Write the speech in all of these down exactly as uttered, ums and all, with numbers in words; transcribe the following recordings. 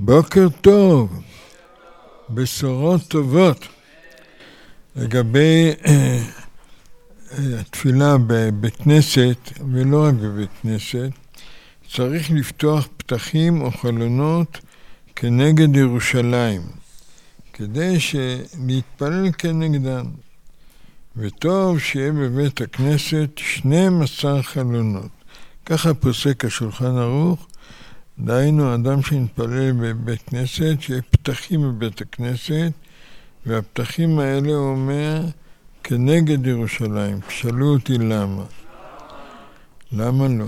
בוקר טוב, בשורות טובות לגבי אה, התפילה בבית כנסת, ולא רק בבית כנסת. צריך לפתוח פתחים או חלונות כנגד ירושלים, כדי להתפלל כנגדן. וטוב שיהיה בבית הכנסת שנים עשר חלונות. ככה פוסק השולחן ערוך, דהיינו אדם שנתפלל בבית כנסת, שיהיה פתחים בבית הכנסת, והפתחים האלה הוא אומר כנגד ירושלים. תשאלו אותי למה. למה לא?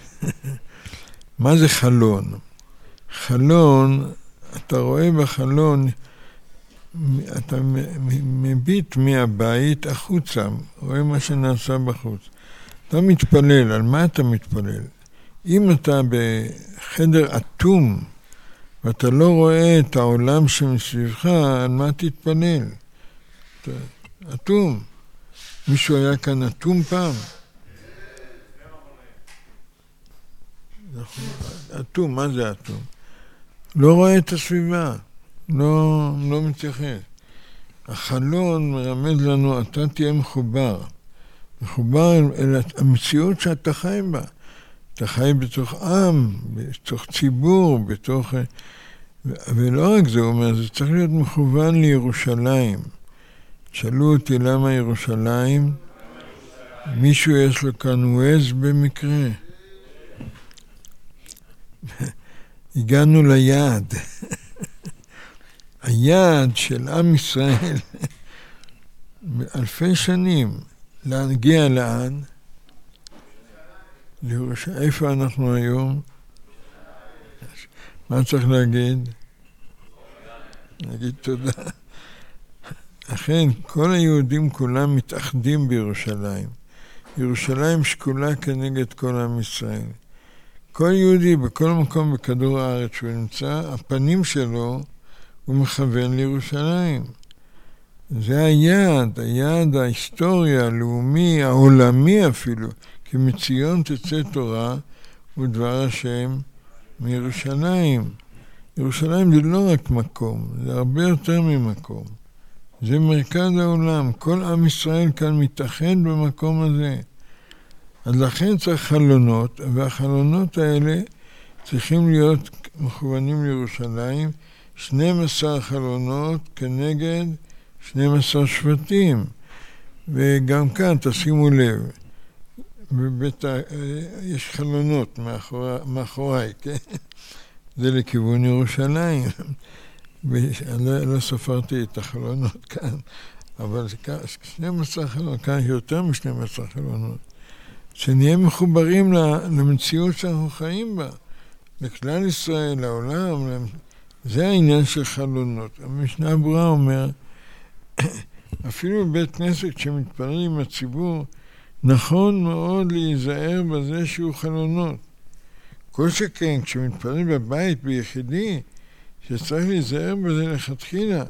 מה זה חלון? חלון, אתה רואה בחלון, אתה מביט מהבית החוצה, רואה מה שנעשה בחוץ. אתה מתפלל, על מה אתה מתפלל? אם אתה בחדר אטום, ואתה לא רואה את העולם שמסביבך, על מה תתפלל? אתה אטום. מישהו היה כאן אטום פעם? אטום, מה זה אטום? לא רואה את הסביבה, לא, לא מתייחס. החלון מרמז לנו, אתה תהיה מחובר. מחובר אל המציאות שאתה חי בה. אתה חי בתוך עם, בתוך ציבור, בתוך... ולא רק זה, הוא אומר, זה צריך להיות מכוון לירושלים. שאלו אותי למה ירושלים? מישהו יש לו כאן וויז במקרה? הגענו ליעד. היעד של עם ישראל, באלפי שנים, להגיע לאן? לירושלים. איפה אנחנו היום? מה צריך להגיד? נגיד תודה. אכן, כל היהודים כולם מתאחדים בירושלים. ירושלים שקולה כנגד כל עם ישראל. כל יהודי בכל מקום בכדור הארץ שהוא נמצא, הפנים שלו הוא מכוון לירושלים. זה היעד, היעד ההיסטורי, הלאומי, העולמי אפילו. כי מציון תצא תורה ודבר השם מירושלים. ירושלים זה לא רק מקום, זה הרבה יותר ממקום. זה מרכז העולם. כל עם ישראל כאן מתאחד במקום הזה. אז לכן צריך חלונות, והחלונות האלה צריכים להיות מכוונים לירושלים, שנים עשר חלונות כנגד שנים עשר שבטים. וגם כאן תשימו לב, בבית, יש חלונות מאחורי, מאחורי, כן? זה לכיוון ירושלים. לא, לא ספרתי את החלונות כאן, אבל שנים עשר חלונות, כאן יותר משנים עשר חלונות. שנהיה מחוברים למציאות שאנחנו חיים בה, לכלל ישראל, לעולם. זה העניין של חלונות. המשנה ברורה אומר, אפילו בבית כנסת שמתפלל עם הציבור, נכון מאוד להיזהר בזה שהוא חלונות. כל שכן, כשמתפלל בבית ביחידי, שצריך להיזהר בזה לכתחילה.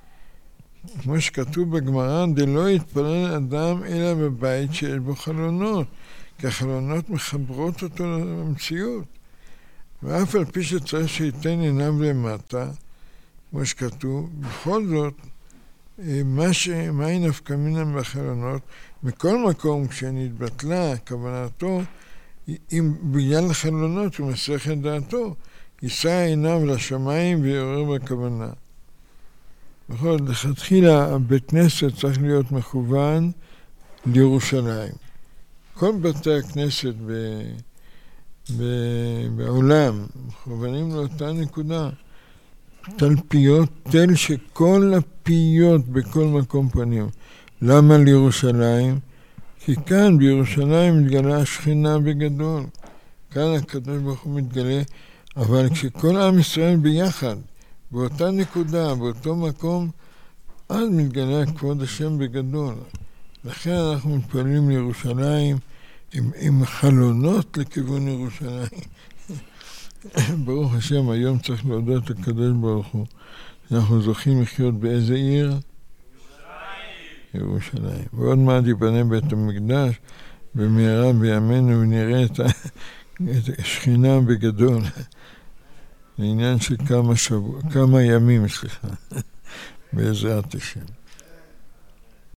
כמו שכתוב בגמרא, דלא יתפלל אדם אלא בבית שיש בו חלונות, כי החלונות מחברות אותו למציאות. ואף על פי שצריך שייתן עיניו למטה, כמו שכתוב, בכל זאת, מה ש... מהי נפקא מינה בחלונות, מכל מקום כשנתבטלה כוונתו, אם בגלל החלונות הוא מסך את דעתו, יישא עיניו לשמיים ויעורר בכוונה. בכל זאת, לכתחילה בית כנסת צריך להיות מכוון לירושלים. כל בתי הכנסת ב... ב... בעולם מכוונים לאותה נקודה. תלפיות, תל שכל הפיות בכל מקום פנים. למה לירושלים? כי כאן בירושלים מתגלה השכינה בגדול. כאן הקדוש ברוך הוא מתגלה, אבל כשכל עם ישראל ביחד, באותה נקודה, באותו מקום, אז מתגלה כבוד השם בגדול. לכן אנחנו מתפללים לירושלים עם, עם חלונות לכיוון ירושלים. ברוך השם, היום צריך להודות לקדוש ברוך הוא. אנחנו זוכים לחיות באיזה עיר? ירושלים. ירושלים. ועוד מעט ייבנה בית המקדש, במהרה בימינו ונראה את השכינה בגדול. זה עניין של כמה שבוע, כמה ימים, סליחה, בעזרת השם.